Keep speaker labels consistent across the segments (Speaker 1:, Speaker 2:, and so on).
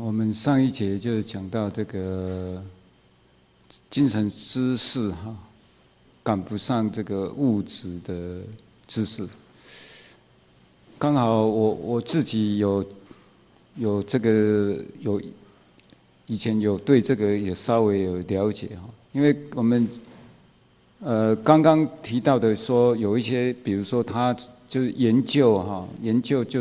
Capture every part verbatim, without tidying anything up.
Speaker 1: 我们上一节就讲到这个精神知识哈，赶不上这个物质的知识。刚好我我自己有有这个有以前有对这个也稍微有了解哈，因为我们呃刚刚提到的说有一些，比如说他就是研究哈，研究就是。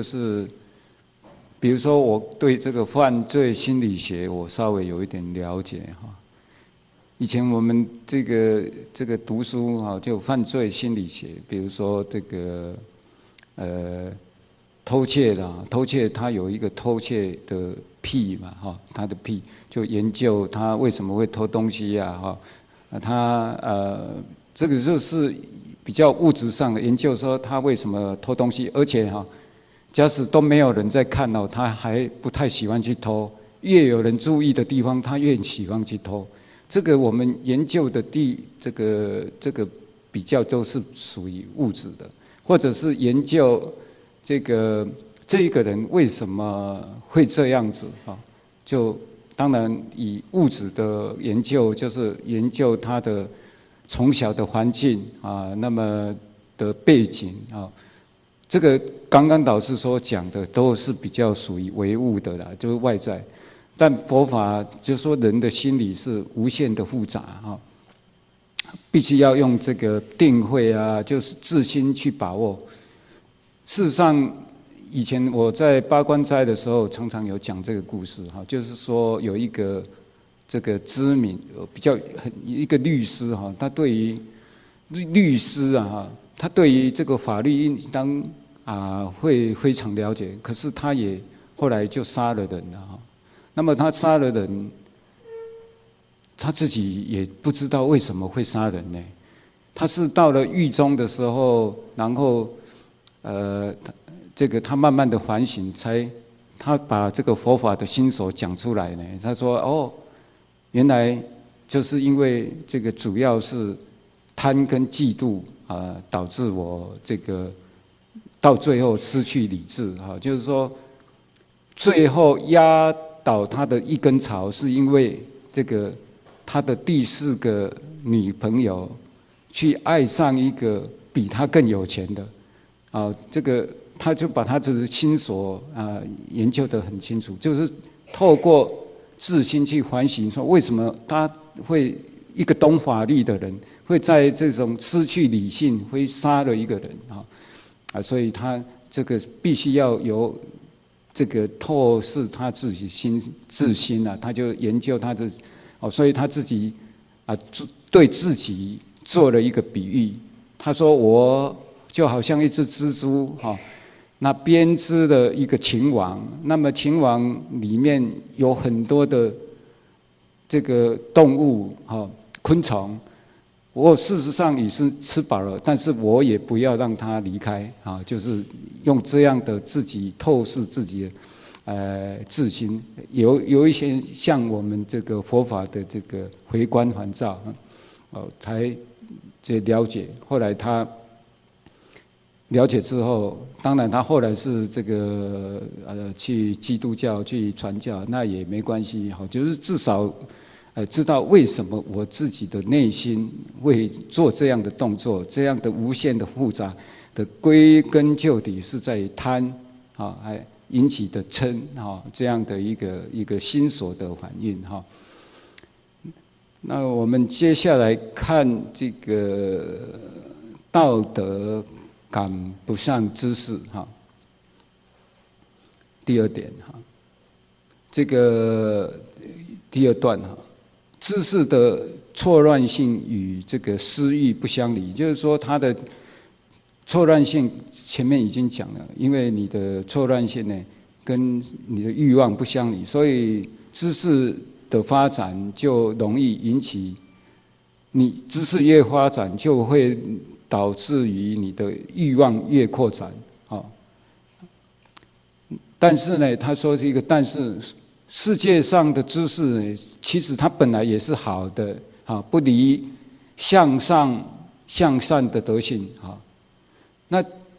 Speaker 1: 比如说，我对这个犯罪心理学，我稍微有一点了解哈。以前我们这个这个读书哈，就犯罪心理学，比如说这个呃偷窃啦，偷窃他有一个偷窃的癖嘛哈，他的癖就研究他为什么会偷东西呀哈，啊他呃这个就是比较物质上的研究，说他为什么偷东西，而且哈。假使都没有人在看哦，他还不太喜欢去偷。越有人注意的地方，他越喜欢去偷。这个我们研究的第这个这个比较都是属于物质的，或者是研究这个这一个人为什么会这样子啊？就当然以物质的研究，就是研究他的从小的环境啊，那么的背景啊。这个刚刚导师所讲的都是比较属于唯物的啦，就是外在。但佛法就说人的心理是无限的复杂哈，必须要用这个定慧啊，就是自心去把握。事实上，以前我在八关斋的时候，常常有讲这个故事哈，就是说有一个这个知名比较很一个律师哈，他对于律师啊哈。他对于这个法律应当啊会非常了解，可是他也后来就杀了人了哈。那么他杀了人，他自己也不知道为什么会杀人呢？他是到了狱中的时候，然后呃这个他慢慢的反省，才他把这个佛法的心所讲出来呢。他说哦，原来就是因为这个主要是贪跟嫉妒。啊，导致我这个到最后失去理智哈，就是说，最后压倒他的一根草，是因为这个他的第四个女朋友去爱上一个比他更有钱的，啊，这个他就把他的心所啊研究得很清楚，就是透过自心去反省，说为什么他会一个懂法律的人。会在这种失去理性，会杀了一个人啊啊，所以他这个必须要有这个透视他自己心自心啊，他就研究他的哦，所以他自己啊对自己做了一个比喻，他说我就好像一只蜘蛛哈，那编织的一个情网，那么情网里面有很多的这个动物哈昆虫。我事实上也是吃饱了，但是我也不要让他离开啊，就是用这样的自己透视自己的呃自心，有有一些像我们这个佛法的这个回光返照，哦，才这了解。后来他了解之后，当然他后来是这个呃去基督教去传教，那也没关系，好，就是至少。呃，知道为什么我自己的内心会做这样的动作，这样的无限的复杂的归根究底是在于贪啊，还引起的嗔啊，这样的一个一个心所的反应哈。那我们接下来看这个道德赶不上知识哈，第二点哈，这个第二段哈。知识的错乱性与这个私欲不相离，就是说它的错乱性前面已经讲了，因为你的错乱性呢跟你的欲望不相离，所以知识的发展就容易引起你知识越发展，就会导致于你的欲望越扩展啊。但是呢，他说是一个但是。世界上的知识，其实它本来也是好的，啊，不离向上向善的德性，啊。那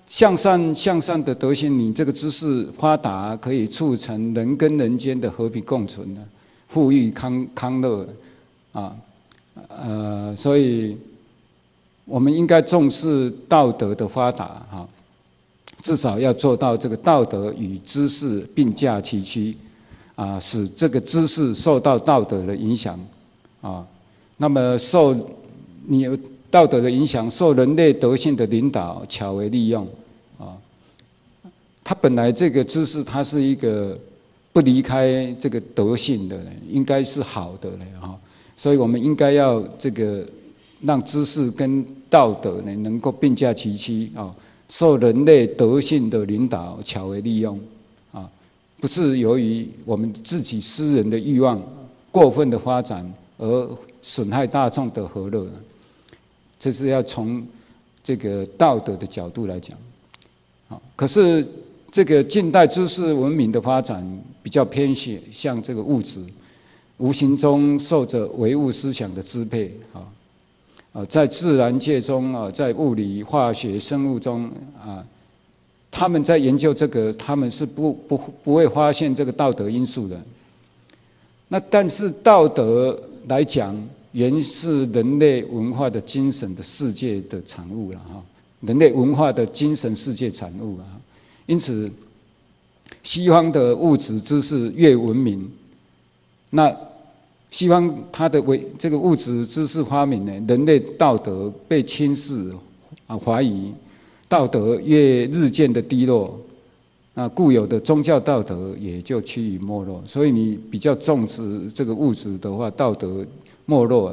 Speaker 1: 向善向善的德性，你这个知识发达，可以促成人跟人间的和平共存的，富裕康康乐啊，呃，所以我们应该重视道德的发达哈，至少要做到这个道德与知识并驾齐驱啊，使这个知识受到道德的影响啊，那么受你有道德的影响，受人类德性的领导，巧为利用啊。它本来这个知识，它是一个不离开这个德性的，应该是好的了哈。所以我们应该要这个让知识跟道德呢能够并驾齐驱啊，受人类德性的领导，巧为利用啊，不是由于我们自己私人的欲望过分的发展而损害大众的和乐。这是要从这个道德的角度来讲，好，可是这个近代知识文明的发展比较偏向这个物质，无形中受着唯物思想的支配啊，啊，在自然界中啊，在物理、化学、生物中啊，他们在研究这个，他们是不不不会发现这个道德因素的。那但是道德来讲，原是人类文化的精神的世界的产物了哈，人类文化的精神世界产物啊。因此，西方的物质知识越文明，那西方它的为这个物质知识发明呢，人类道德被轻视啊怀疑，道德越日渐的低落，那固有的宗教道德也就趋于没落。所以你比较重视这个物质的话，道德没落啊，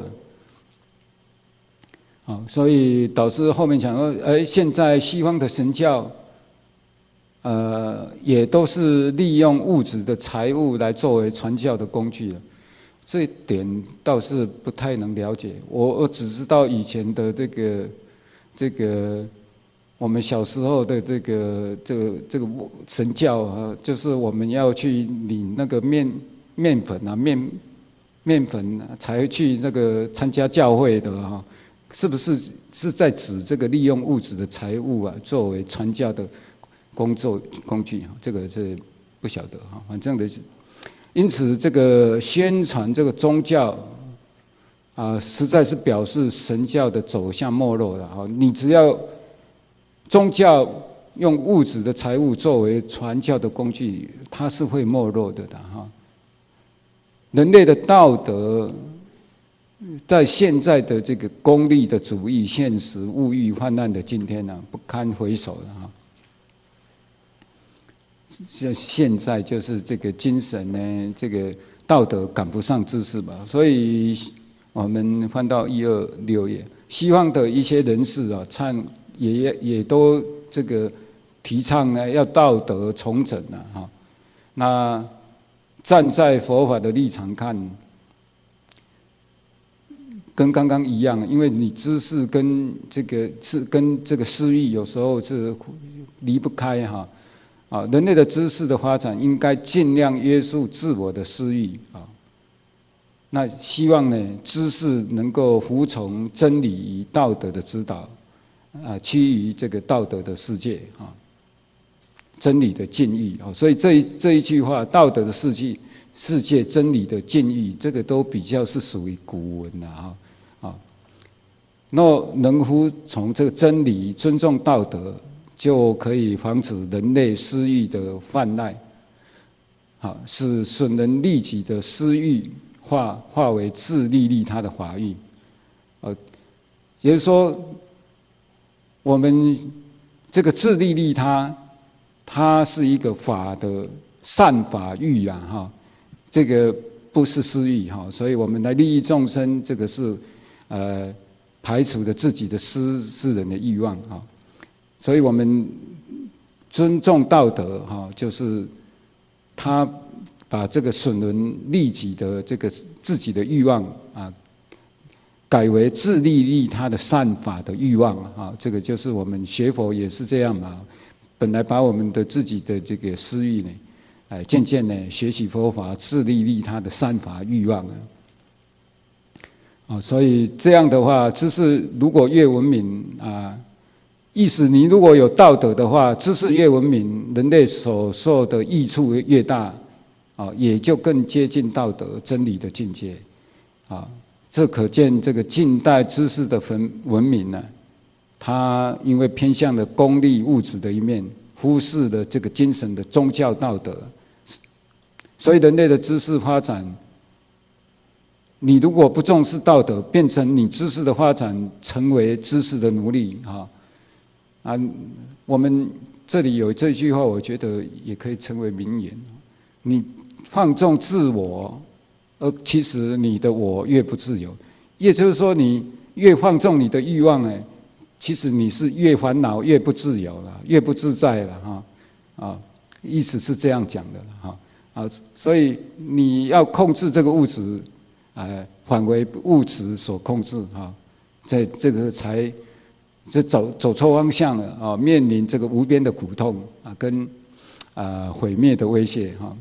Speaker 1: 好，所以导致后面讲说，哎，现在西方的神教，呃，也都是利用物质的财物来作为传教的工具了。这一点倒是不太能了解。我我只知道以前的这个这个我们小时候的这个这个这个神教啊，就是我们要去领那个面面粉啊面。面粉才去那个参加教会的哈，是不是是在指这个利用物质的财物啊，作为传教的工作工具？这个是不晓得哈，反正的是。因此，这个宣传这个宗教啊，实在是表示神教的走向没落了哈。你只要宗教用物质的财物作为传教的工具，它是会没落的的哈。人类的道德，在现在的这个功利的主义、现实、物欲泛滥的今天呢、啊，不堪回首了哈。像现在就是这个精神呢，这个道德赶不上知识吧，所以我们翻到一二六页，西方的一些人士啊，倡也也都这个提倡呢，要道德重整了哈。那站在佛法的立场看，跟刚刚一样，因为你知识跟这个是跟这个私欲有时候是离不开哈。啊，人类的知识的发展应该尽量约束自我的私欲啊。那希望呢，知识能够服从真理与道德的指导，啊，趋于这个道德的世界啊。真理的境遇啊，所以这一这一句话，道德的世界、世界真理的境遇，这个都比较是属于古文的哈啊。若能服从这个真理，尊重道德，就可以防止人类私欲的泛滥，好，使损人利己的私欲化化为自利利他的法欲，呃，也就是说，我们这个自利利他。它是一个法的善法欲啊，哈，这个不是私欲哈，所以我们来利益众生，这个是呃排除了自己的私私人的欲望啊，所以我们尊重道德哈，就是他把这个损人利己的这个自己的欲望啊，改为自利利他的善法的欲望啊，这个就是我们学佛也是这样嘛。本来把我们的自己的这个私欲呢，哎，渐渐呢学习佛法，自利利他的善法欲望啊，啊，所以这样的话，知识如果越文明啊， 意思你如果有道德的话，知识越文明，人类所受的益处越大，啊，也就更接近道德真理的境界，啊，这可见这个近代知识的文文明呢，它因为偏向了功利物质的一面，忽视了这个精神的宗教道德，所以人类的知识发展，你如果不重视道德，变成你知识的发展成为知识的奴隶，啊。啊，我们这里有这句话，我觉得也可以成为名言：你放纵自我，而其实你的我越不自由。也就是说，你越放纵你的欲望，哎，其实你是越烦恼、越不自由了，越不自在了，哈啊，意思是这样讲的哈啊。所以你要控制这个物质，呃，反为物质所控制，哈，在这个才。这走走错方向了啊！面临这个无边的苦痛啊，跟啊毁灭的威胁哈。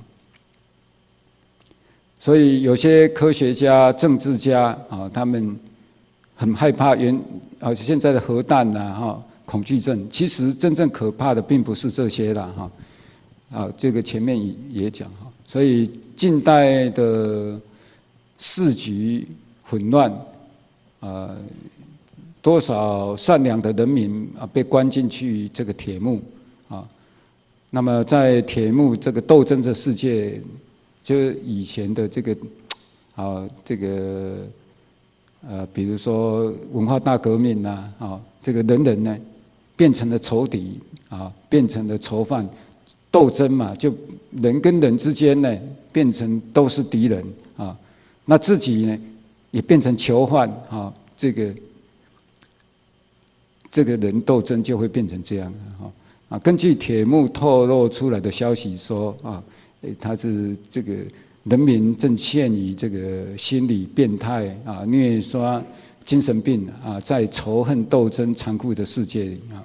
Speaker 1: 所以有些科学家、政治家啊，他们很害怕原啊现在的核弹呐哈，恐惧症。其实真正可怕的并不是这些啦哈。啊，这个前面也也讲哈。所以近代的世局混乱啊。多少善良的人民啊被关进去这个铁幕啊？那么在铁幕这个斗争的世界，就以前的这个啊这个呃，比如说文化大革命呐啊，这个人人呢变成了仇敌啊，变成了囚犯，斗争嘛，就人跟人之间呢变成都是敌人啊，那自己呢也变成囚犯啊，这个。这个人斗争就会变成这样哈啊！根据铁幕透露出来的消息说啊，他是这个人民正陷于这个心理变态啊、虐杀、精神病啊，在仇恨斗争残酷的世界里啊。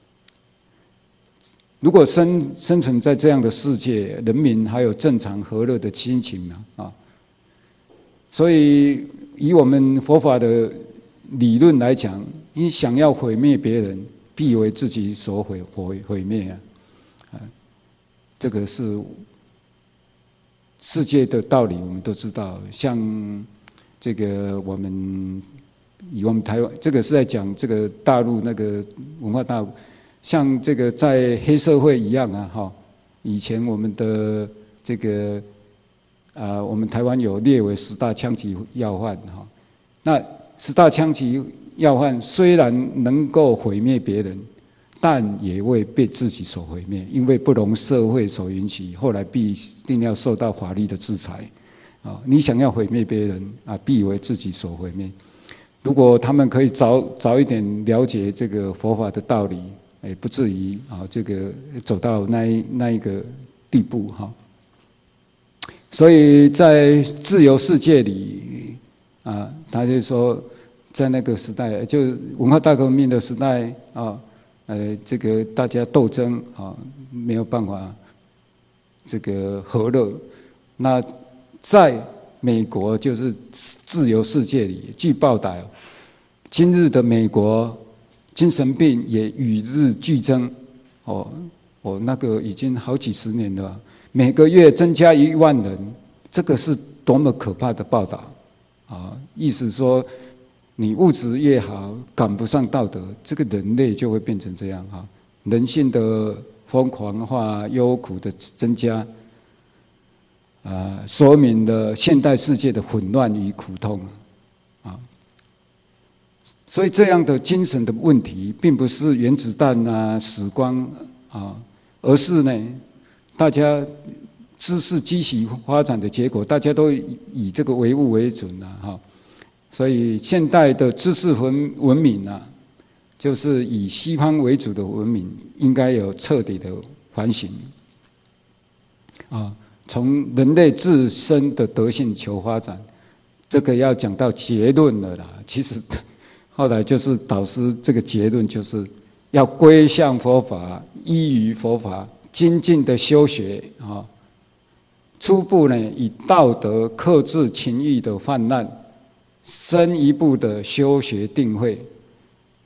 Speaker 1: 如果生生存在这样的世界，人民还有正常和乐的心情吗？啊，所以以我们佛法的理论来讲。你想要毁灭别人，必为自己所毁毁毁灭啊！啊，这个是世界的道理，我们都知道。像这个我们以我们台湾，这个是在讲这个大陆那个文化大陆，像这个在黑社会一样啊，哈。以前我们的这个啊，我们台湾有列为十大枪击要犯哈，那十大枪击。要犯虽然能够毁灭别人，但也未被自己所毁灭，因为不容社会所允许，后来必定要受到法律的制裁。啊，你想要毁灭别人啊，必为自己所毁灭。如果他们可以早早一点了解这个佛法的道理，也不至于啊这个走到那一那一个地步哈。所以在自由世界里啊，他就说。在那个时代，就文化大革命的时代啊，呃，这个大家斗争啊，没有办法这个和乐。那在美国就是自由世界里，据报道，今日的美国精神病也与日俱增。哦，哦，那个已经好几十年了，每个月增加一万人，这个是多么可怕的报道啊！意思说。你物质越好，赶不上道德，这个人类就会变成这样哈。人性的疯狂化、忧苦的增加，啊，说明了现代世界的混乱与苦痛啊。所以这样的精神的问题，并不是原子弹啊、死光啊，而是呢，大家知识积极发展的结果，大家都以以这个唯物为准啊哈。所以现代的知识文文明啊，就是以西方为主的文明，应该有彻底的反省啊，从人类自身的德性求发展，这个要讲到结论了啦。其实后来就是导师这个结论，就是要归向佛法，依于佛法，精进的修学啊。初步呢，以道德克制情欲的泛滥。深一步的修学定慧，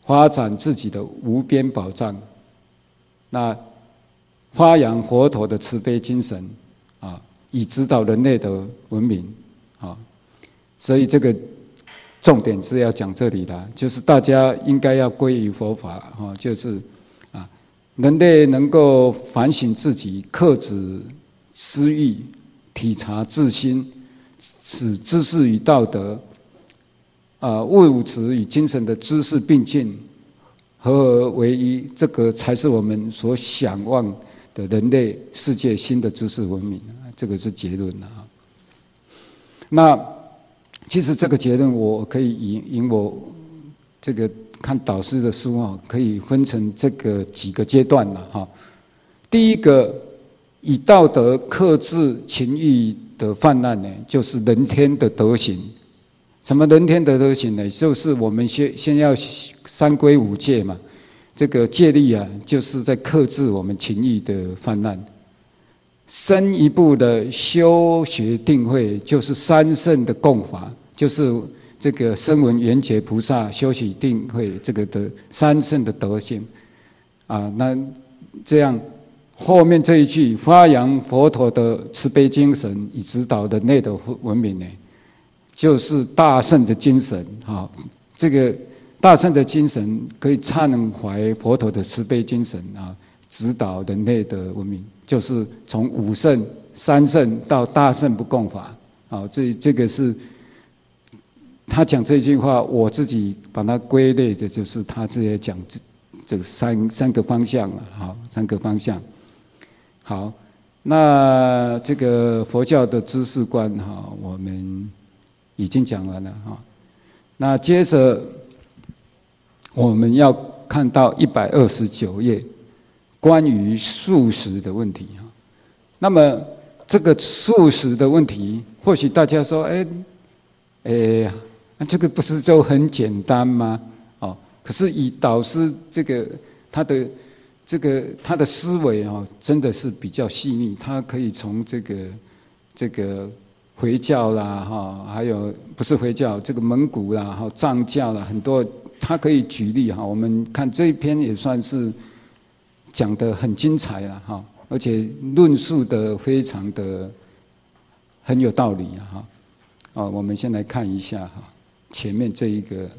Speaker 1: 发展自己的无边宝藏，那发扬佛陀的慈悲精神啊，以指导人类的文明啊。所以这个重点是要讲这里的，就是大家应该要归于佛法啊，就是啊，人类能够反省自己，克止私欲，体察自心，使知识与道德啊，物质与精神的知识并进，合而为一，这个才是我们所想望的人类世界新的知识文明。这个是结论啊。那其实这个结论，我可以引引我这个看导师的书啊，可以分成这个几个阶段了哈。第一个，以道德克制情欲的泛滥呢，就是人天的德行。什么人天的德行呢？就是我们先先要三规五戒嘛。这个戒律啊，就是在克制我们情欲的泛滥。深一步的修学定慧，就是三圣的共法，就是这个声闻缘觉菩萨修习定慧这个的三圣的德性啊。那这样后面这一句发扬佛陀的慈悲精神，以指导人类的文明呢，就是大圣的精神啊。这个大圣的精神可以忏怀佛陀的慈悲精神啊，指导人类的文明。就是从五圣、三圣到大圣不共法，啊，这这个是他讲这句话，我自己把它归类的，就是他这些讲这这三三个方向了，好，三个方向。好，那这个佛教的知识观哈，我们已经讲完了哈。那接着我们要看到一百二十九页。关于素食的问题哈，那么这个素食的问题，或许大家说，哎，哎，这个不是就很简单吗？哦，可是以导师这个他的这个他的思维啊，真的是比较细腻，他可以从这个这个回教啦哈，还有不是回教，这个蒙古啦哈，藏教啦，很多他可以举例哈。我们看这一篇也算是。讲得很精彩了哈，而且论述的非常的很有道理哈。啊，我们先来看一下哈，前面这一个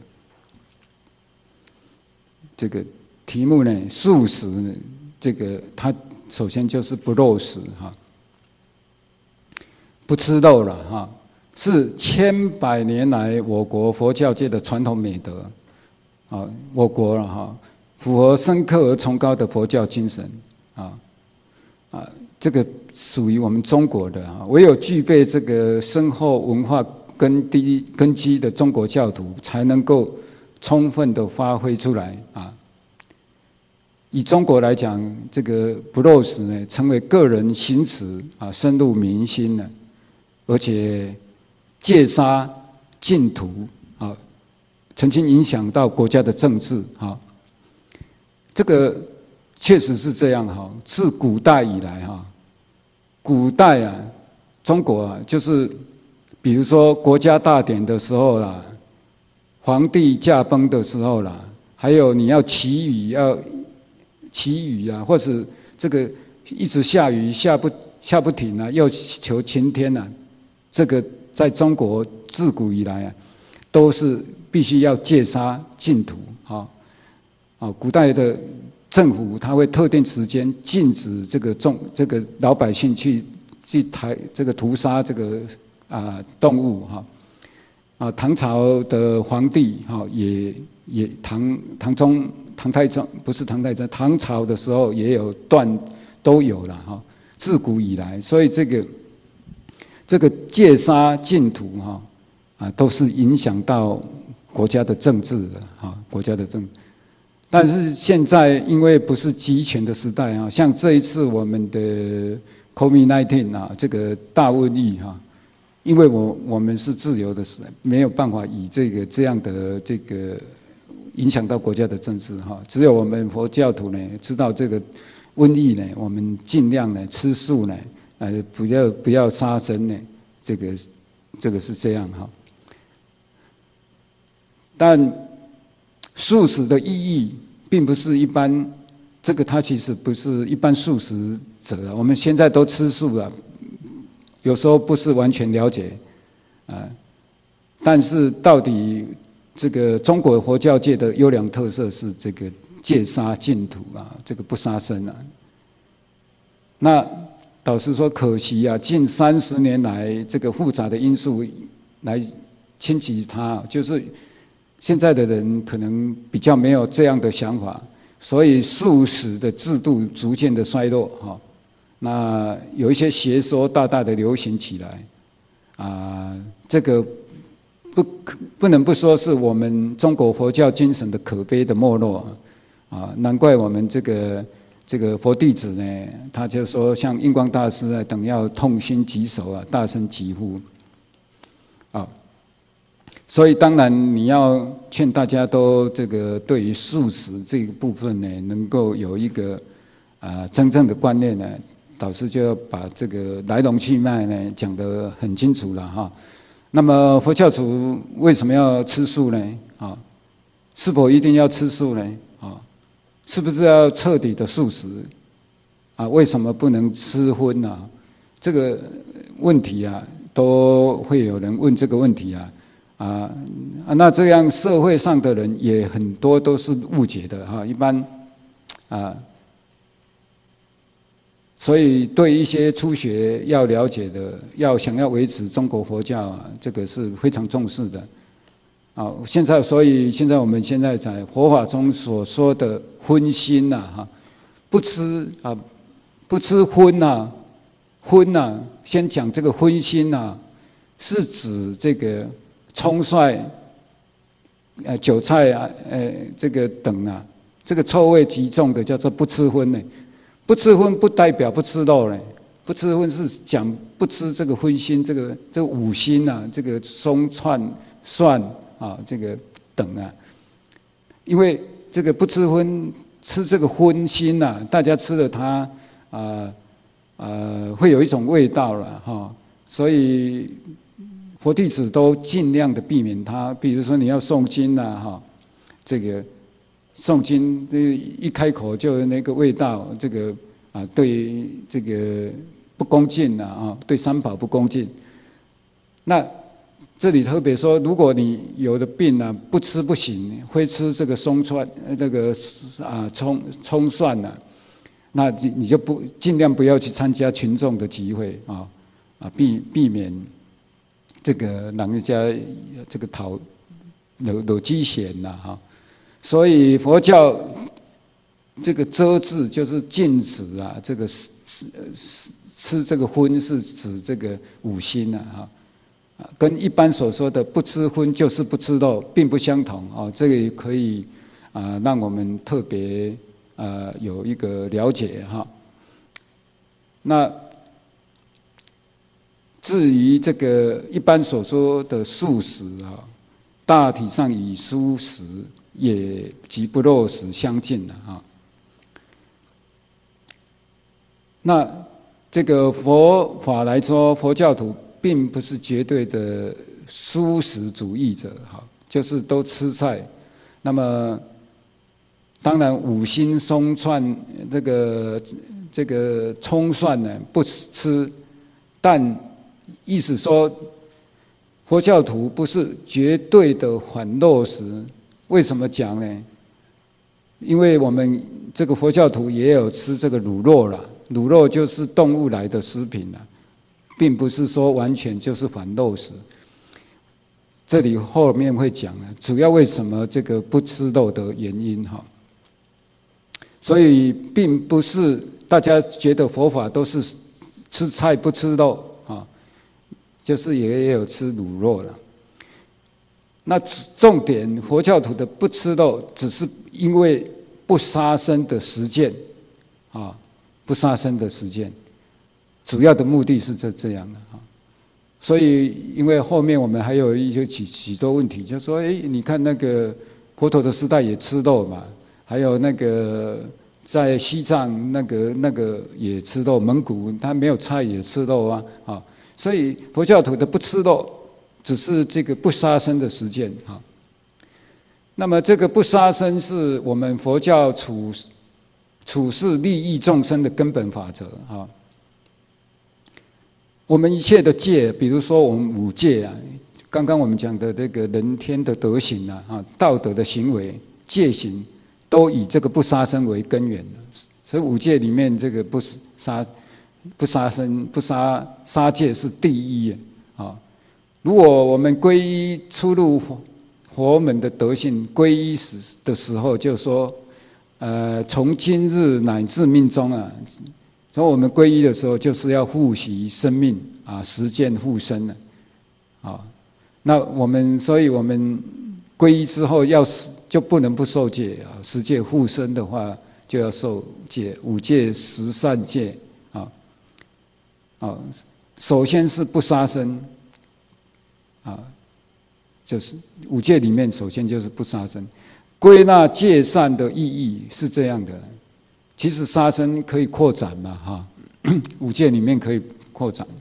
Speaker 1: 这个题目呢，素食呢，这个它首先就是不肉食哈，不吃肉了哈，是千百年来我国佛教界的传统美德啊，我国了哈。符合深刻而崇高的佛教精神，啊啊，这个属于我们中国的啊。唯有具备这个深厚文化根基根基的中国教徒，才能够充分的发挥出来啊。以中国来讲，这个不肉食呢，成为个人行持啊，深入民心了，而且戒杀禁屠啊，曾经影响到国家的政治啊。这个确实是这样哈，自古代以来哈，古代啊，中国啊，就是比如说国家大典的时候啦，皇帝驾崩的时候啦，还有你要祈雨要祈雨啊，或者这个一直下雨下不下不停啊，要求晴天啊，这个在中国自古以来啊，都是必须要戒杀禁屠啊。啊，古代的政府他会特定时间禁止这个众这个老百姓去去抬这个屠杀这个啊动物哈。啊，唐朝的皇帝哈也也唐唐中唐太宗不是唐太宗，唐朝的时候也有断都有了哈，自古以来，所以这个这个戒杀禁屠哈啊都是影响到国家的政治的哈，国家的政。但是现在因为不是集权的时代啊，像这一次我们的 COVID 十九 啊，这个大瘟疫哈，因为我我们是自由的时代，没有办法以这个这样的这个影响到国家的政治哈。只有我们佛教徒呢，知道这个瘟疫呢，我们尽量呢吃素呢，呃，不要不要杀生呢，这个这个是这样哈。但素食的意义，并不是一般，这个它其实不是一般素食者，我们现在都吃素了，有时候不是完全了解，啊，但是到底这个中国佛教界的优良特色是这个戒杀净土啊，这个不杀生啊。那导师说，可惜啊，近三十年来，这个复杂的因素来侵袭它，就是现在的人可能比较没有这样的想法，所以素食的制度逐渐的衰落哈。那有一些邪说大大的流行起来，啊，这个不不能不说是我们中国佛教精神的可悲的没落啊，难怪我们这个。这个佛弟子呢，他就说像印光大师啊等要痛心疾首啊，大声疾呼啊。所以当然你要劝大家都这个对于素食这个部分呢，能够有一个啊真正的观念呢，导师就要把这个来龙去脉呢讲得很清楚了哈。那么佛教徒为什么要吃素呢？啊，是否一定要吃素呢？啊？是不是要彻底的素食啊？为什么不能吃荤啊？这个问题啊，都会有人问这个问题啊啊啊！那这样社会上的人也很多都是误解的哈。一般啊，所以对一些初学要了解的，要想要维持中国佛教啊，这个是非常重视的。啊，现在所以现在我们现在在佛法中所说的荤腥呐，哈，不吃啊，不吃荤呐，荤呐，先讲这个荤腥呐，是指这个葱蒜、呃韭菜啊，呃这个等啊，这个臭味极重的叫做不吃荤呢。不吃荤不代表不吃肉呢，不吃荤是讲不吃这个荤腥，这个这个五辛啊，这个葱蒜蒜。啊，这个等啊，因为这个不吃荤，吃这个荤腥呐、啊，大家吃了它啊啊、呃、会有一种味道了哈，所以佛弟子都尽量的避免它。比如说你要诵经呐、啊、哈，这个诵经一开口就有那个味道，这个啊对这个不恭敬呐 啊, 啊，对三宝不恭敬，那。这里特别说，如果你有的病呢、啊，不吃不行，会吃这个松蒜那个啊葱葱蒜呐、啊，那你就不尽量不要去参加群众的集会啊啊，避避免这个让人家这个讨有有机嫌呐哈。所以佛教这个遮制就是禁止啊，这个吃吃吃这个荤是指这个五辛呐哈。跟一般所说的不吃荤就是不吃肉并不相同哦，这个可以啊让我们特别呃有一个了解哈。那至于这个一般所说的素食啊，大体上与蔬食也及不肉食相近了哈。那这个佛法来说，佛教徒。并不是绝对的蔬食主义者，哈，就是都吃菜。那么，当然五辛松串这个这个葱蒜呢不吃，但意思说，佛教徒不是绝对的反肉食。为什么讲呢？因为我们这个佛教徒也有吃这个乳肉啦，乳肉就是动物来的食品啦。并不是说完全就是反肉食，这里后面会讲啊，主要为什么这个不吃肉的原因哈。所以并不是大家觉得佛法都是吃菜不吃肉啊，就是也有吃乳肉了。那重点佛教徒的不吃肉，只是因为不杀生的实践啊，不杀生的实践。主要的目的是这这样的哈，所以因为后面我们还有一些许许多问题，就说哎，你看那个佛陀的时代也吃肉嘛，还有那个在西藏那个那个也吃肉，蒙古他没有菜也吃肉啊啊，所以佛教徒的不吃肉，只是这个不杀生的实践哈。 那么这个不杀生是我们佛教处处事利益众生的根本法则啊。我们一切的戒，比如说我们五戒啊，刚刚我们讲的这个人天的德行啊，啊，道德的行为戒行，都以这个不杀生为根源的。所以五戒里面这个不杀、不杀生、不杀杀戒是第一啊。如果我们皈依出入佛门的德性，皈依时的时候就说，呃，从今日乃至命终啊，所以我们皈依的时候就是要护惜生命啊，实践护生的啊。那我们，所以我们皈依之后要就不能不受戒啊，十戒护生的话就要受戒，五戒十善戒啊啊，首先是不杀生啊。就是五戒里面，首先就是不杀生。归纳戒善的意义是这样的，其实杀生可以扩展嘛，哈，五戒里面可以扩展。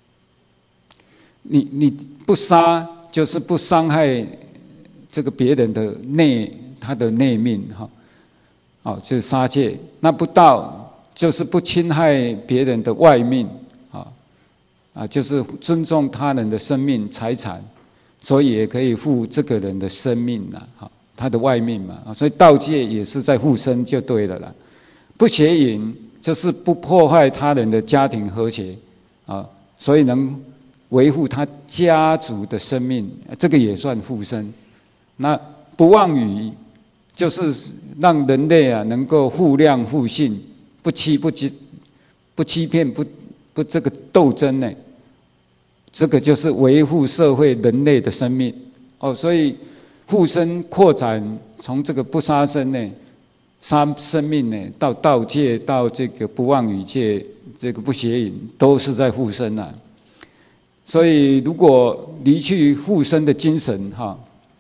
Speaker 1: 你你不杀，就是不伤害这个别人的内他的内命，哈，哦，就是杀戒。那不盗，就是不侵害别人的外命，啊啊，就是尊重他人的生命财产。所以也可以护这个人的生命啦，哈，他的外命嘛，所以道戒也是在护生就对了啦。不邪淫就是不破坏他人的家庭和谐啊，所以能维护他家族的生命，这个也算护生。那不妄语就是让人类啊能够互谅互信，不欺不欺不欺骗不不这个斗争呢。这个就是维护社会人类的生命哦，所以护生扩展从这个不杀生呢，杀生命呢，到道戒，到这个不妄语戒，这个不邪淫，都是在护生啊。所以如果离去护生的精神哈，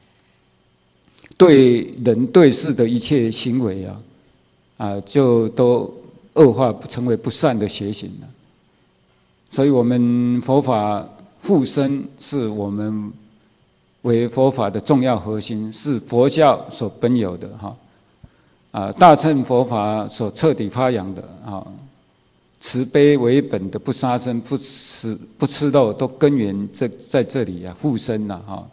Speaker 1: 对人对事的一切行为啊，啊，就都恶化，成为不善的邪行了。所以我们佛法。护生是我们为佛法的重要核心，是佛教所本有的哈啊，大乘佛法所彻底发扬的啊，慈悲为本的不杀生、不吃不吃肉，都根源在在这里啊，护生了哈。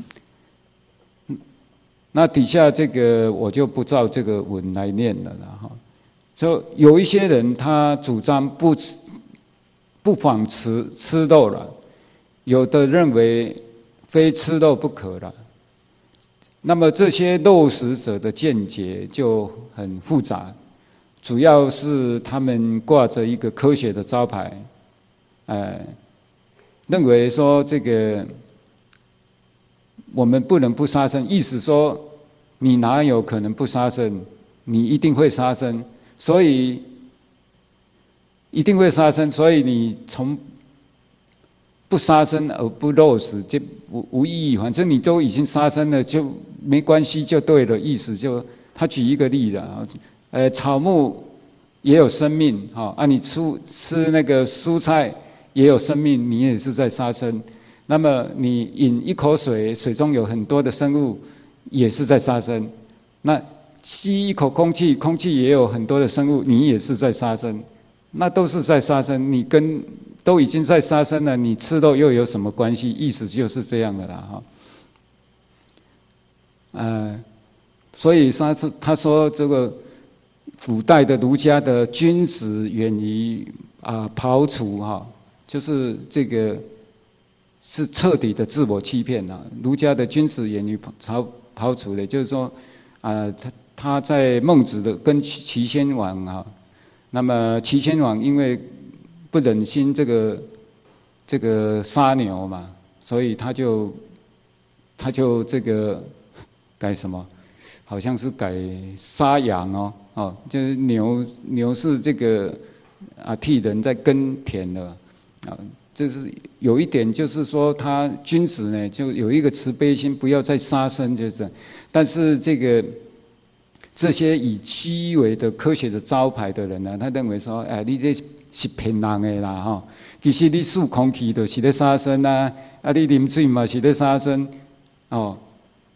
Speaker 1: 那底下这个我就不照这个文来念了了哈。就有一些人他主张不吃不妨吃吃肉了。有的认为非吃肉不可了，那么这些肉食者的见解就很复杂，主要是他们挂着一个科学的招牌，呃，认为说这个我们不能不杀生，意思说你哪有可能不杀生？你一定会杀生，所以一定会杀生，所以你从不杀生而不肉食，这无无意义。反正你都已经杀生了，就没关系，就对了。意思就他举一个例子啊，呃，草木也有生命，哈啊，你吃吃那个蔬菜也有生命，你也是在杀生。那么你饮一口水，水中有很多的生物，也是在杀生。那吸一口空气，空气也有很多的生物，你也是在杀生。那都是在杀生，你跟都已经在杀生了，你吃肉又有什么关系？意思就是这样的啦，哈。呃，所以他他说这个古代的儒家的君子远离啊庖厨哈，就是这个是彻底的自我欺骗啊。儒家的君子远离庖庖厨的，就是说啊，他他在孟子的跟齐宣王啊，那么齐宣王因为不忍心这个这个杀牛嘛，所以他就他就这个改什么，好像是改杀羊哦哦，就是牛牛是这个啊替人在耕田的啊，这是有一点就是说他君子呢就有一个慈悲心，不要再杀生就是，但是这个这些以虚伪的科学的招牌的人呢，他认为说，哎，你这是骗人的啦，哈！其实你吸空气就是在杀生啊，啊，你啉水嘛是在杀生，哦。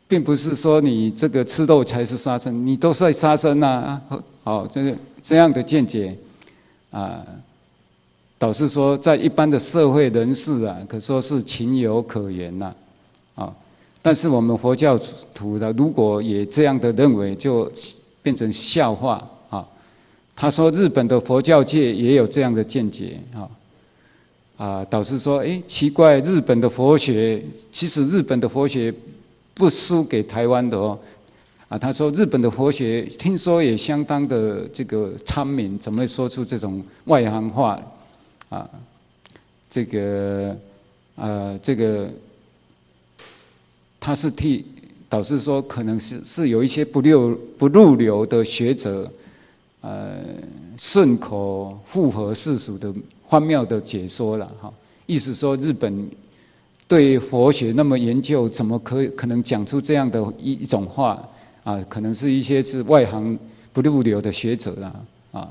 Speaker 1: 并不是说你这个吃肉才是杀生，你都是在杀生呐。好，这个这样的见解啊，导致说在一般的社会人士啊，可说是情有可原呐。啊，但是我们佛教徒的如果也这样的认为，就变成笑话啊。他说日本的佛教界也有这样的见解啊。啊，导致说，哎，奇怪，日本的佛学，其实日本的佛学不输给台湾的哦。啊，他说日本的佛学听说也相当的这个昌明，怎么会说出这种外行话？啊，这个，呃，这个，他是替导致说，可能是是有一些不入不入流的学者，呃，顺口附和世俗的荒谬的解说了哈，意思说日本对佛学那么研究，怎么可可能讲出这样的一一种话啊？可能是一些是外行不入流的学者啦啊。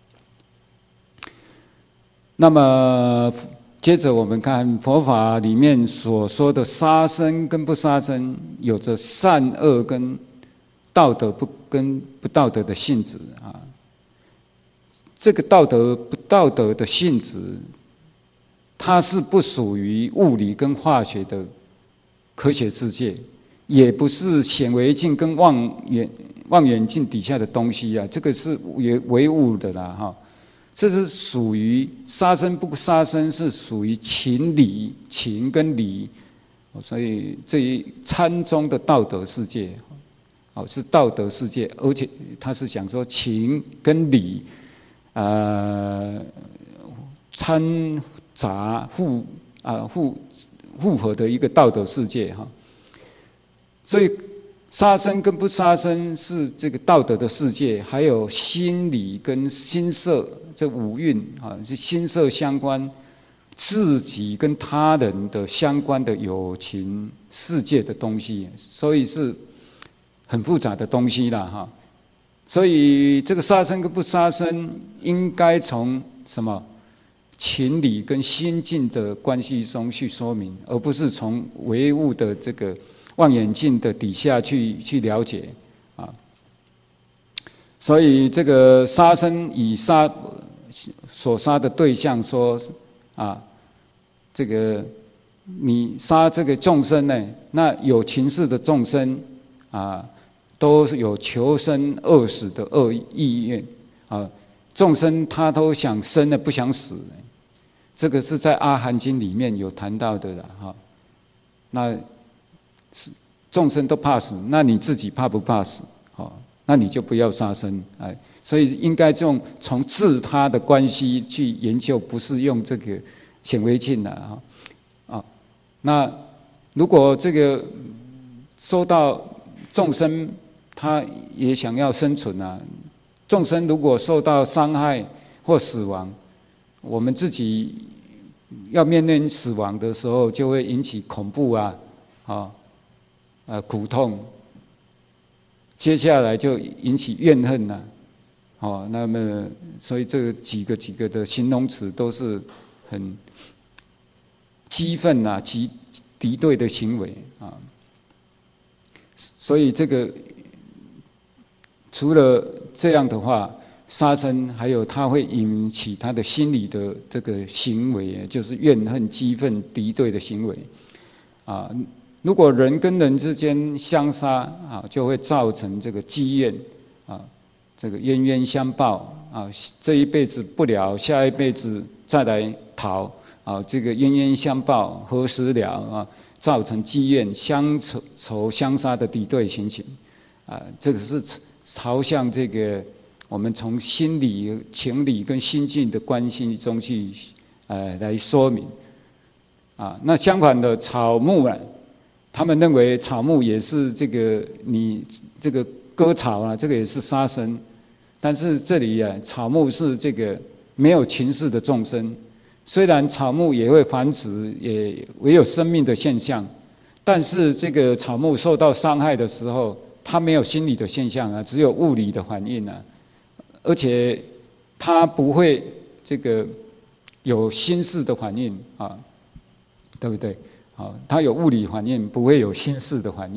Speaker 1: 那么接着我们看佛法里面所说的杀生跟不杀生，有着善恶跟道德不跟不道德的性质啊。这个道德不道德的性质，它是不属于物理跟化学的科学世界，也不是显微镜跟望远望远镜底下的东西啊，这个是唯唯物的啦哈。这是属于杀生不杀生，是属于情理情跟理，所以这一禅宗的道德世界，哦是道德世界，而且他是讲说情跟理。呃，掺杂互啊互互合的一个道德世界哈，所以杀生跟不杀生是这个道德的世界，还有心理跟心色这五蕴啊，是心色相关，自己跟他人的相关的有情世界的东西，所以是很复杂的东西啦哈。所以这个杀生跟不杀生，应该从什么情理跟心境的关系中去说明，而不是从唯物的这个望远镜的底下去去了解啊。所以这个杀生以杀所杀的对象说啊，这个你杀这个众生呢，那有情事的众生啊。都有求生饿死的恶意愿啊，众生他都想生的，不想死，这个是在《阿含经》里面有谈到的了哈。那众生都怕死，那你自己怕不怕死？哦，那你就不要杀生哎。所以应该用从自他的关系去研究，不是用这个显微镜了哈。啊，那如果这个受到众生。他也想要生存啊！众生如果受到伤害或死亡，我们自己要面临死亡的时候，就会引起恐怖啊，啊，呃，苦痛。接下来就引起怨恨呐、啊，哦，那么所以这几个几个的形容词都是很激愤啊、敌敌对的行为啊，所以这个。除了这样的话，杀生还有它会引起他的心理的这个行为，就是怨恨、激愤、敌对的行为。啊，如果人跟人之间相杀啊，就会造成这个积怨啊，这个冤冤相报啊，这一辈子不了，下一辈子再来讨啊，这个冤冤相报何时了啊？造成积怨、相仇、仇相杀的敌对情形啊，这个是。朝向这个，我们从心理、情理跟心境的关系中去，呃，来说明。啊，那相反的草木啊，他们认为草木也是这个你这个割草啊，这个也是杀生。但是这里啊，草木是这个没有情事的众生，虽然草木也会繁殖，也也有生命的现象，但是这个草木受到伤害的时候。它没有心理的现象啊，只有物理的反应啊，而且它不会这个有心事的反应啊，对不对？啊，它有物理反应，不会有心事的反应，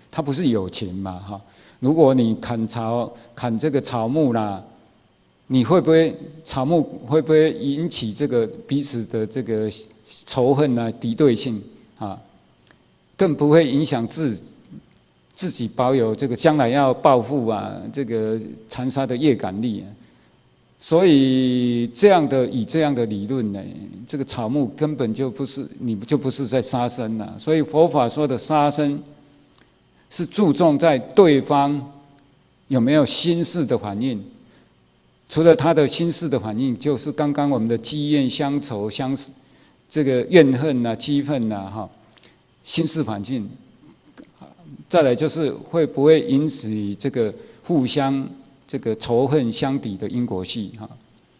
Speaker 1: 它不是友情嘛哈。如果你砍草砍这个草木啦，你会不会草木会不会引起这个彼此的这个仇恨啊、敌对性啊？更不会影响自自己保有这个将来要报复啊，这个残杀的业感力啊。所以这样的以这样的理论呢，这个草木根本就不是你就不是在杀生了。所以佛法说的杀生，是注重在对方有没有心事的反应。除了他的心事的反应，就是刚刚我们的积怨乡仇、相这个怨恨啊、激愤啊，哈，心事反应。再来就是会不会引起这个互相这个仇恨相抵的因果系哈？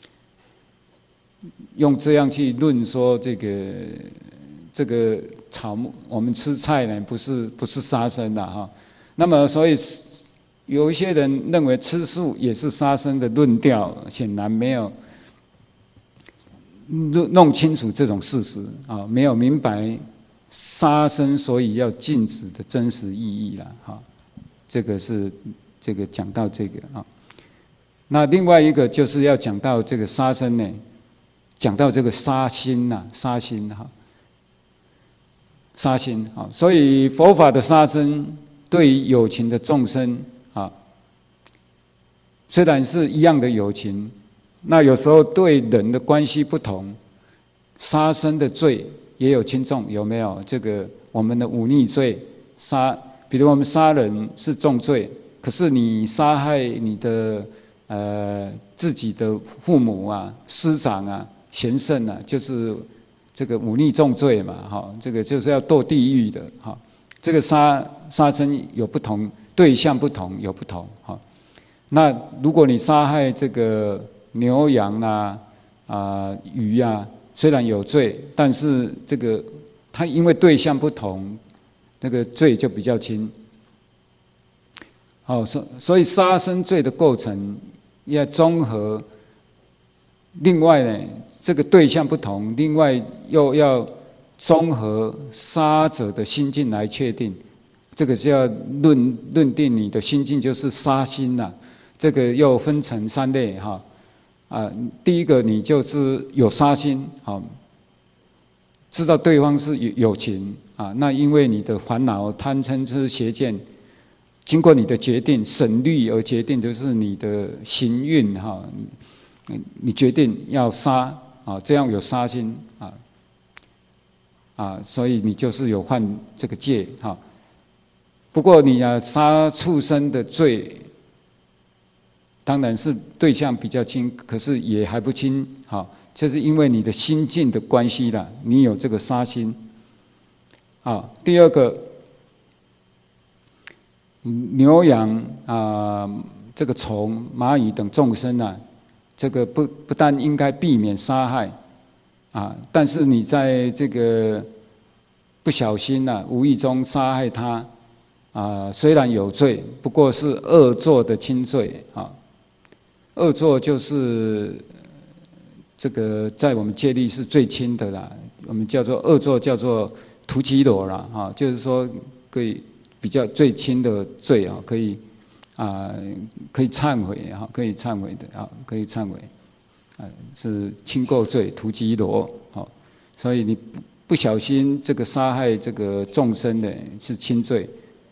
Speaker 1: 用这样去论说这个这个草木，我们吃菜呢不是不是杀生的哈。那么所以有一些人认为吃素也是杀生的论调，显然没有弄清楚这种事实啊，没有明白杀生所以要禁止的真实意义了哈。这个是这个讲到这个啊。那另外一个就是要讲到这个杀生呢，讲到这个杀心呐，杀心哈，杀心啊。所以佛法的杀生对于有情的众生啊，虽然是一样的有情，那有时候对人的关系不同，杀生的罪也有轻重，有没有？这个我们的忤逆罪，杀，比如我们杀人是重罪，可是你杀害你的呃自己的父母啊、师长啊、贤圣啊，就是这个忤逆重罪嘛，哈，这个就是要堕地狱的，哈。这个杀杀生有不同，对象不同，有不同，哈。那如果你杀害这个牛羊啊、啊鱼啊，虽然有罪，但是这个它因为对象不同，那个罪就比较轻。好，所所以杀生罪的构成要综合，另外呢，这个对象不同，另外又要综合杀者的心境来确定，这个就要论论定你的心境就是杀心呐、啊。这个又分成三类哈，啊，第一个你就是有杀心，啊，知道对方是有有情啊，那因为你的烦恼、贪嗔痴邪见，经过你的决定审虑而决定，就是你的行运哈，你决定要杀啊，这样有杀心啊，啊，所以你就是有犯这个戒哈。不过你啊杀畜生的罪。当然是对象比较轻，可是也还不轻，好，就是因为你的心境的关系啦，你有这个杀心。啊，第二个，牛羊啊，这个虫、蚂蚁等众生啊，这个不不但应该避免杀害，啊，但是你在这个不小心啊，无意中杀害它，啊，虽然有罪，不过是恶作的轻罪啊。恶作就是这个在我们戒律是最轻的啦，我们叫做恶作叫做屠吉罗啦，哈，就是说可以比较最轻的罪啊，可以啊可以忏悔哈，可以忏悔的啊，可以忏悔啊，是轻垢罪屠吉罗，好，所以你不不小心这个杀害这个众生的是轻罪。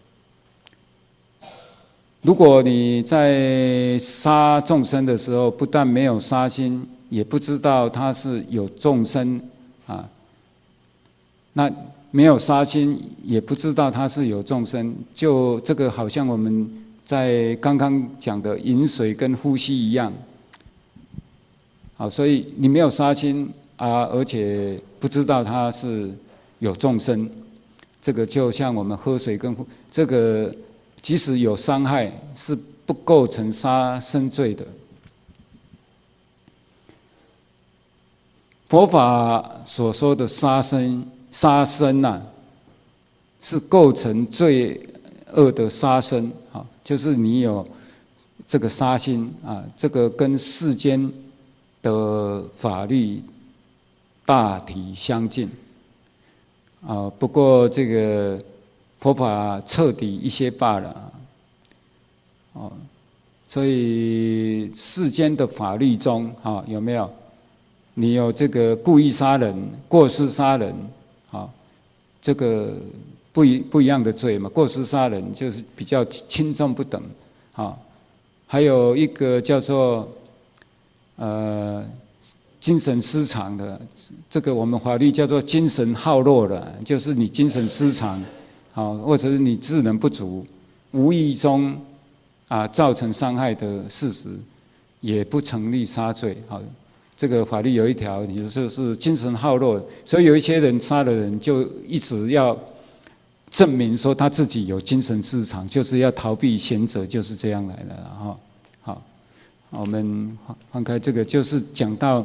Speaker 1: 如果你在杀众生的时候，不但没有杀心，也不知道他是有众生啊，那没有杀心，也不知道他是有众生，就这个好像我们在刚刚讲的饮水跟呼吸一样。好，所以你没有杀心啊，而且不知道他是有众生，这个就像我们喝水跟呼这个。即使有伤害，是不构成杀生罪的。佛法所说的杀生，杀生呐、啊，是构成罪恶的杀生啊，就是你有这个杀心啊，这个跟世间的法律大体相近啊。不过这个佛法彻底一些罢了。哦，所以世间的法律中，啊，有没有？你有这个故意杀人、过失杀人，啊，这个不一不一样的罪嘛。过失杀人就是比较轻重不等，啊，还有一个叫做呃精神失常的，这个我们法律叫做精神耗弱的，就是你精神失常，啊，或者是你智能不足，无意中啊造成伤害的事实，也不成立杀罪，好。这个法律有一条，你就是精神耗弱，所以有一些人杀了人，就一直要证明说他自己有精神失常，就是要逃避刑责，就是这样来的哈。好，我们翻开这个，就是讲到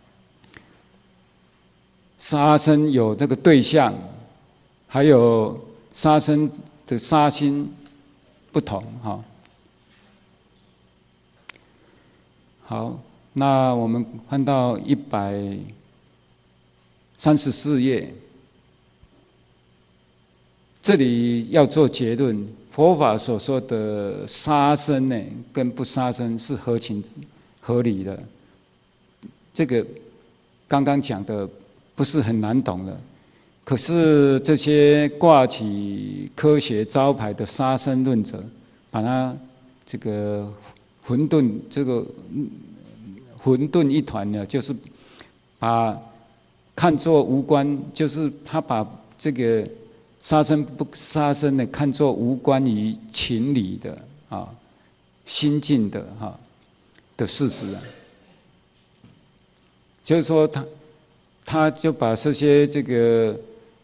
Speaker 1: 杀生有这个对象，还有杀生的杀心不同哈。好。那我们看到一百三十四页，这里要做结论：佛法所说的杀生呢，跟不杀生是合情合理的。这个刚刚讲的不是很难懂的，可是这些挂起科学招牌的杀生论者，把它这个混沌这个。混沌一团呢，就是把看作无关，就是他把这个杀生不杀生呢看作无关于情理的啊、心境的哈、啊、的事实啊，就是说他他就把这些这个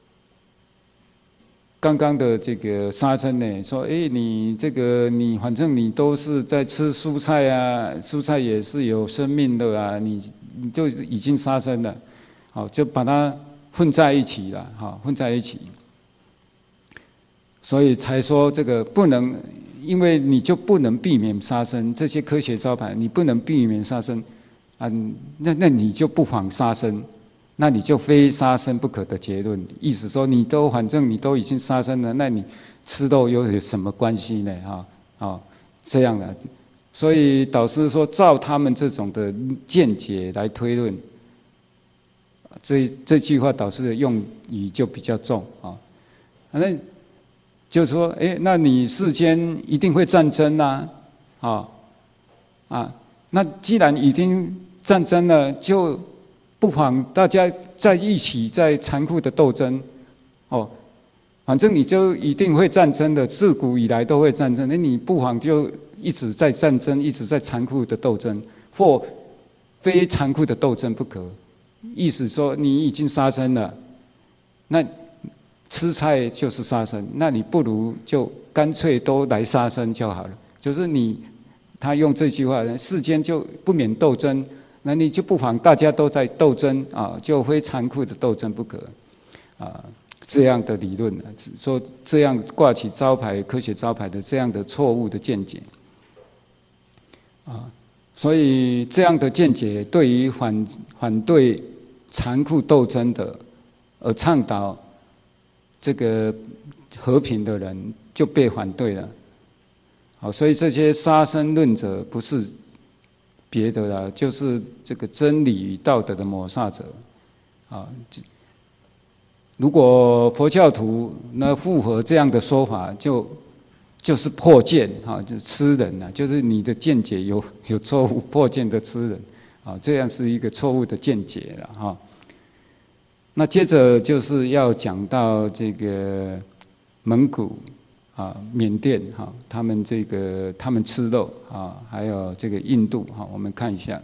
Speaker 1: 刚刚的这个杀生呢，说哎，你这个你反正你都是在吃蔬菜啊，蔬菜也是有生命的啊，你你就已经杀生了，好，就把它混在一起了，哈，混在一起，所以才说这个不能，因为你就不能避免杀生，这些科学招牌你不能避免杀生，啊，那那你就不妨杀生。那你就非杀生不可的结论，意思说你都反正你都已经杀生了，那你吃肉又有什么关系呢？哈，啊，这样的，所以导师说，照他们这种的见解来推论，这这句话导师的用语就比较重啊。那就是说，哎，那你世间一定会战争呐，啊啊，那既然已经战争了，就不妨大家在一起，在残酷的斗争，哦，反正你就一定会战争的，自古以来都会战争，那你不妨就一直在战争，一直在残酷的斗争，或非残酷的斗争不可。意思说，你已经杀生了，那吃菜就是杀生，那你不如就干脆都来杀生就好了。就是你，他用这句话，世间就不免斗争。那你就不妨大家都在斗争啊，就非残酷的斗争不可啊，这样的理论呢，说这样挂起招牌、科学招牌的这样的错误的见解啊，所以这样的见解对于反反对残酷斗争的，而倡导这个和平的人就被反对了。好，所以这些杀生论者不是别的啦，就是这个真理与道德的抹煞者，啊，如果佛教徒呢符合这样的说法，就就是破见哈，就是痴人呐，就是你的见解有有错误，破见的痴人，啊，这样是一个错误的见解了哈。那接着就是要讲到这个蒙古。啊，缅甸哈，他们这个他们吃肉啊，还有这个印度哈，我们看一下。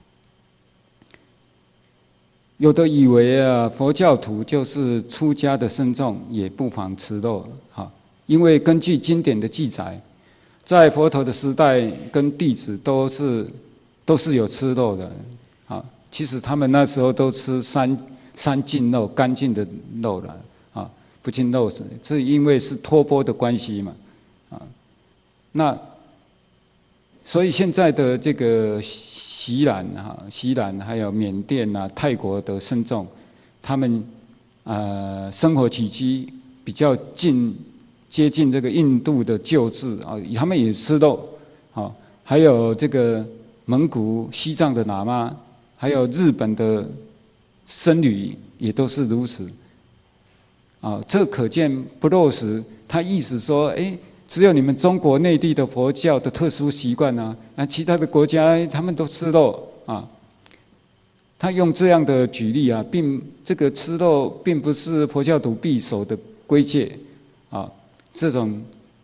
Speaker 1: 有的以为啊，佛教徒就是出家的僧众，也不妨吃肉哈，因为根据经典的记载，在佛陀的时代，跟弟子都是都是有吃肉的啊。其实他们那时候都吃三三净肉，干净的肉了。不进肉食，这因为是托钵的关系嘛，啊，那所以现在的这个锡兰哈、锡兰还有缅甸啊、泰国的僧众，他们呃生活起居比较近接近这个印度的旧制啊，他们也吃肉，啊，还有这个蒙古、西藏的喇嘛，还有日本的僧侣也都是如此，啊，这可见不落实。他意思说，哎，只有你们中国内地的佛教的特殊习惯啊，啊，其他的国家他们都吃肉啊。他用这样的举例啊，并这个吃肉并不是佛教徒必守的规戒啊。这种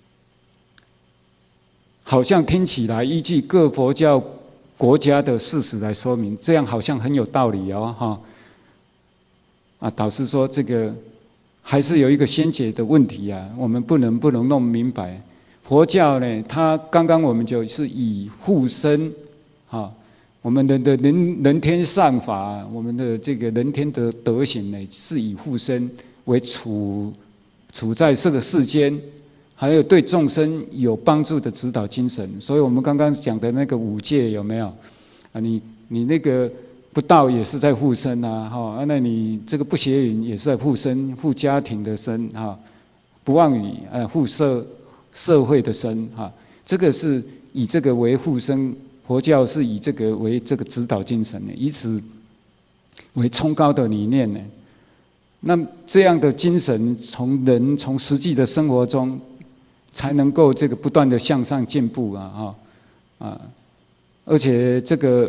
Speaker 1: 好像听起来依据各佛教国家的事实来说明，这样好像很有道理哦，哈。啊，导师说这个还是有一个先解的问题啊，我们不能不能弄明白。佛教呢，它刚刚我们就是以护身，哈，我们的的人人天善法，我们的这个人天的德行呢，是以护身为处。处在这个世间，还有对众生有帮助的指导精神。所以我们刚刚讲的那个五戒有没有啊？你你那个不道也是在护身啊，哈，那你这个不邪淫也是在护身，护家庭的身哈，不妄语呃护社社会的身哈，这个是以这个为护身，佛教是以这个为这个指导精神的，以此为崇高的理念呢。那这样的精神，从人从实际的生活中，才能够这个不断的向上进步啊，哈啊，而且这个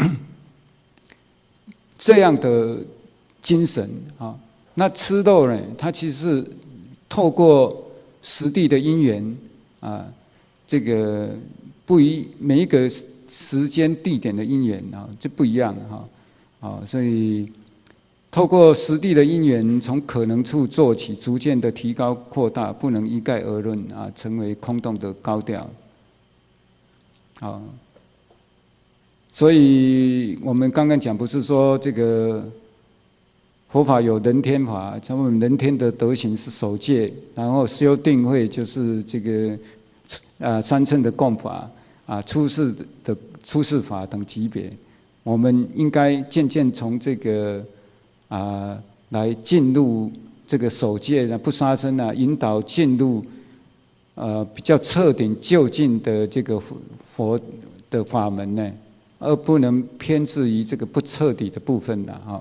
Speaker 1: 这样的精神啊，那吃肉呢，它其实是透过实地的因缘啊，这个不一每一个时间地点的因缘啊，就不一样哈啊，所以。透过实地的因缘，从可能处做起，逐渐的提高扩大，不能一概而论啊，成为空洞的高调。啊，所以我们刚刚讲，不是说这个佛法有人天法，咱们人天的德行是守戒，然后修定慧就是这个啊三乘的共法啊出世的出世法等级别，我们应该渐渐从这个。啊，来进入这个守戒呢，不杀生啊，引导进入呃比较彻底就近的这个佛的法门呢，而不能偏执于这个不彻底的部分的哈。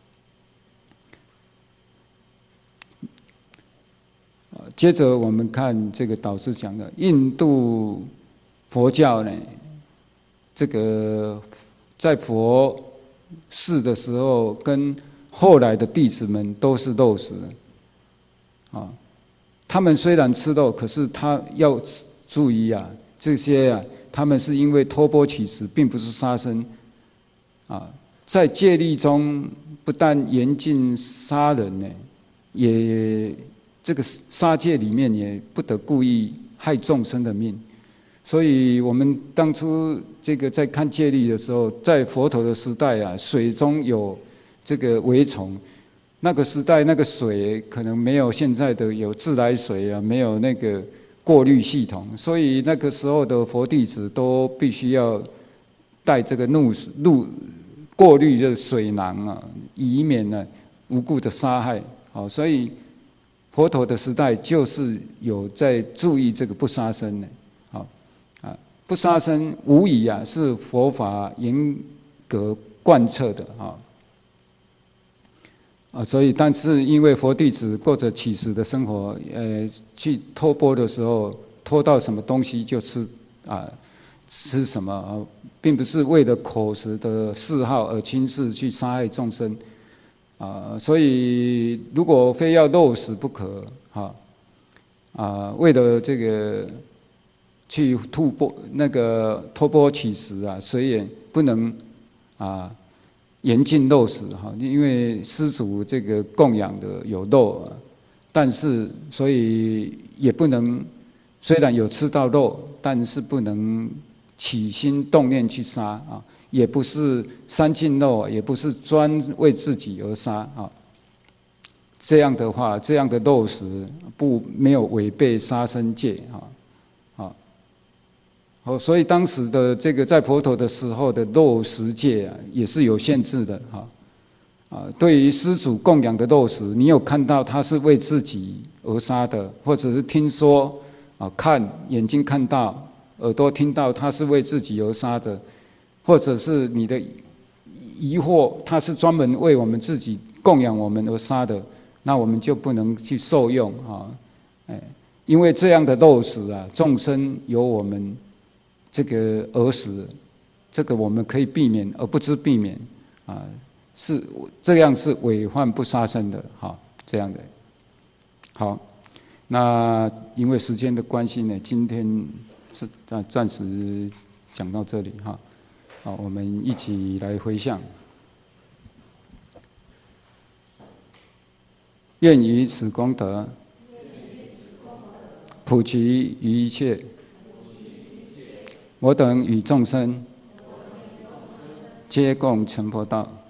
Speaker 1: 接着我们看这个导师讲的印度佛教呢，这个在佛世的时候跟后来的弟子们都是肉食，啊，他们虽然吃肉，可是他要注意啊，这些啊，他们是因为托钵乞食，并不是杀生，啊，在戒律中不但严禁杀人呢，也这个杀戒里面也不得故意害众生的命，所以我们当初这个在看戒律的时候，在佛陀的时代啊，水中有。这个蛔虫，那个时代那个水可能没有现在的有自来水啊，没有那个过滤系统，所以那个时候的佛弟子都必须要带这个怒怒过滤的水囊啊，以免呢无故的杀害。好，所以佛陀的时代就是有在注意这个不杀生的。好啊，不杀生无疑啊是佛法严格贯彻的啊。啊，所以但是因为佛弟子过着乞食的生活，呃，去托钵的时候，托到什么东西就吃啊，吃什么啊，并不是为了口实的嗜好而轻视去杀害众生，啊，所以如果非要肉食不可，哈，啊，为了这个去吐钵那个托钵乞食啊，虽然不能啊。严禁肉食哈，因为施主这个供养的有肉，但是所以也不能，虽然有吃到肉，但是不能起心动念去杀啊，也不是三尽肉，也不是专为自己而杀啊。这样的话，这样的肉食不没有违背杀生戒啊。好，所以当时的这个在佛陀的时候的肉食戒啊，也是有限制的哈。啊，对于施主供养的肉食，你有看到他是为自己而杀的，或者是听说啊，看眼睛看到，耳朵听到，他是为自己而杀的，或者是你的疑惑，他是专门为我们自己供养我们而杀的，那我们就不能去受用啊，哎，因为这样的肉死啊，众生由我们这个而死，这个我们可以避免而不知避免啊。是这样是违犯不杀生的，哈，这样的。好，那因为时间的关系呢，今天是暂暂时讲到这里哈。好，我们一起来回向，愿以此功德，普及于一切，我等与众生，皆共成佛道。